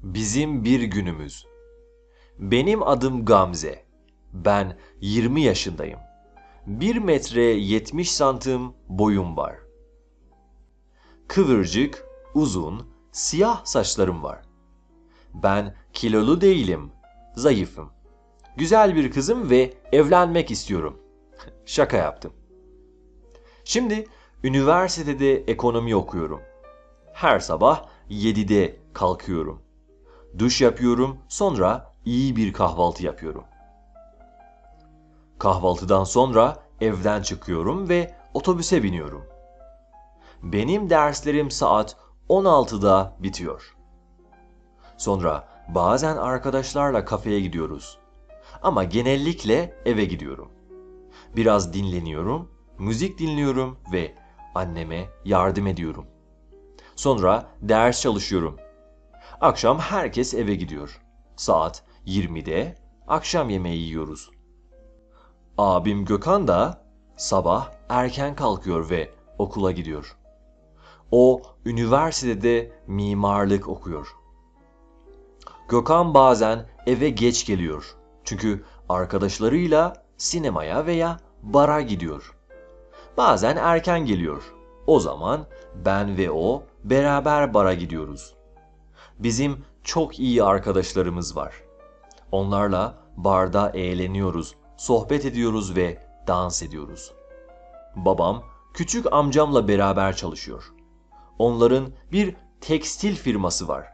Bizim bir günümüz. Benim adım Gamze. Ben 20 yaşındayım. 1 metre 70 santim boyum var. Kıvırcık, uzun, siyah saçlarım var. Ben kilolu değilim, zayıfım. Güzel bir kızım ve evlenmek istiyorum. Şaka yaptım. Şimdi üniversitede ekonomi okuyorum. Her sabah 7'de kalkıyorum. Duş yapıyorum, sonra iyi bir kahvaltı yapıyorum. Kahvaltıdan sonra evden çıkıyorum ve otobüse biniyorum. Benim derslerim saat 16'da bitiyor. Sonra bazen arkadaşlarla kafeye gidiyoruz. Ama genellikle eve gidiyorum. Biraz dinleniyorum, müzik dinliyorum ve anneme yardım ediyorum. Sonra ders çalışıyorum. Akşam herkes eve gidiyor. Saat 20'de akşam yemeği yiyoruz. Abim Gökhan da sabah erken kalkıyor ve okula gidiyor. O üniversitede mimarlık okuyor. Gökhan bazen eve geç geliyor. Çünkü arkadaşlarıyla sinemaya veya bara gidiyor. Bazen erken geliyor. O zaman ben ve o beraber bara gidiyoruz. Bizim çok iyi arkadaşlarımız var. Onlarla barda eğleniyoruz, sohbet ediyoruz ve dans ediyoruz. Babam küçük amcamla beraber çalışıyor. Onların bir tekstil firması var.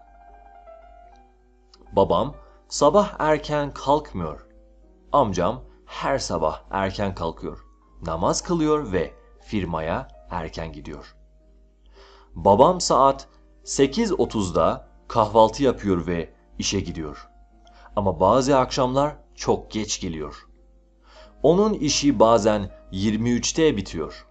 Babam sabah erken kalkmıyor. Amcam her sabah erken kalkıyor. Namaz kılıyor ve firmaya erken gidiyor. Babam saat 8:30'da kahvaltı yapıyor ve işe gidiyor. Ama bazı akşamlar çok geç geliyor. Onun işi bazen 23'te bitiyor.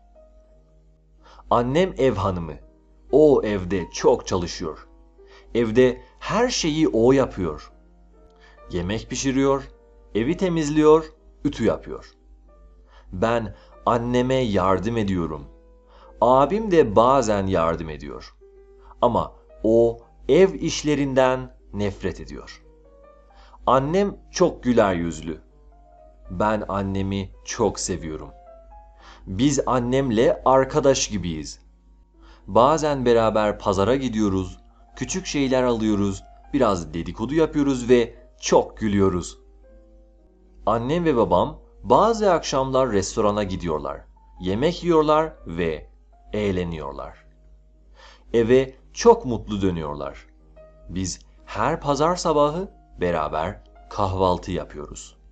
Annem ev hanımı. O evde çok çalışıyor. Evde her şeyi o yapıyor. Yemek pişiriyor, evi temizliyor, ütü yapıyor. Ben anneme yardım ediyorum. Abim de bazen yardım ediyor. Ama o ev işlerinden nefret ediyor. Annem çok güler yüzlü. Ben annemi çok seviyorum. Biz annemle arkadaş gibiyiz. Bazen beraber pazara gidiyoruz, küçük şeyler alıyoruz, biraz dedikodu yapıyoruz ve çok gülüyoruz. Annem ve babam bazı akşamlar restorana gidiyorlar, yemek yiyorlar ve eğleniyorlar. Eve çok mutlu dönüyorlar. Biz her pazar sabahı beraber kahvaltı yapıyoruz.